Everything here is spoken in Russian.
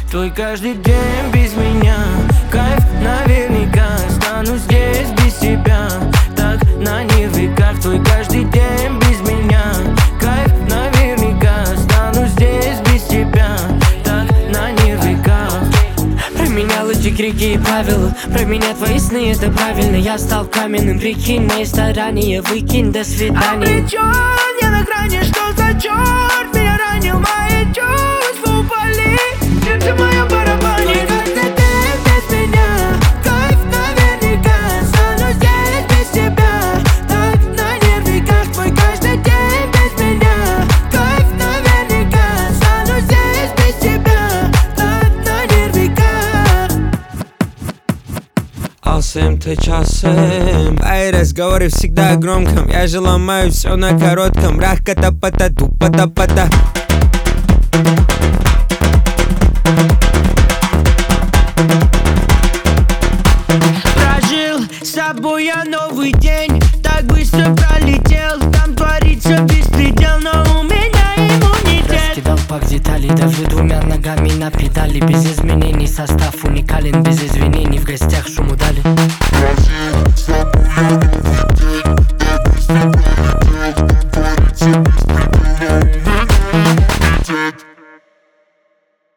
Твой каждый день без меня. Кайф наверняка. Стану здесь без тебя. Так на нервиках. Твой каждый день без меня. Кайф наверняка. Стану здесь без тебя. Так на нервиках. Променял эти крики и правила. Про меня твои сны, это правильно. Я стал каменным, прикинь. Мои старания выкинь, до свидания. Обречен, я на грани, что за черт меня ранил, мои чувства упали. Сердце мое барабанит. Каждый день без меня. Кайф наверняка. Стану здесь без тебя. Так на нервиках. Твой каждый день без меня. Кайф наверняка. Стану здесь без тебя. Так на нервиках. Алсым ты часым, ай, разговоры всегда громком. Я же ломаю все на коротком. Рах-ката-пата, тупата-пата. Прожил с собой я новый день, так быстро пролетел. Там творится беспредел, но у меня иммунитет. Раскидал пак деталей, даже двумя ногами на педали. Без изменений, состав уникален, без извинений.